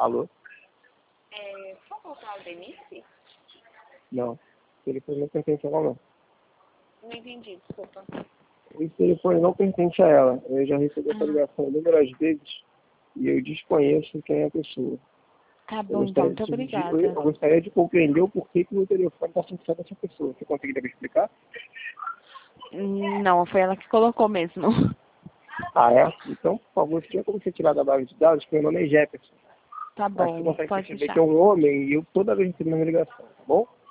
Alô? Por favor, com a Denise? Não. O telefone não pertence a ela, não. Não entendi, desculpa. Esse telefone não pertence a ela. Eu já recebi essa ligação inúmeras vezes e eu desconheço quem é a pessoa. Tá bom, então, muito obrigada. Eu gostaria de compreender o porquê que o meu telefone está associado a essa pessoa. Você conseguiria me explicar? Não, foi ela que colocou mesmo. Ah, é? Então, por favor, se tiver como você tirar da base de dados, que meu nome é Jefferson. Tá Mas você bom, consegue pode perceber deixar. que é um homem e eu toda vez recebo uma ligação, tá bom?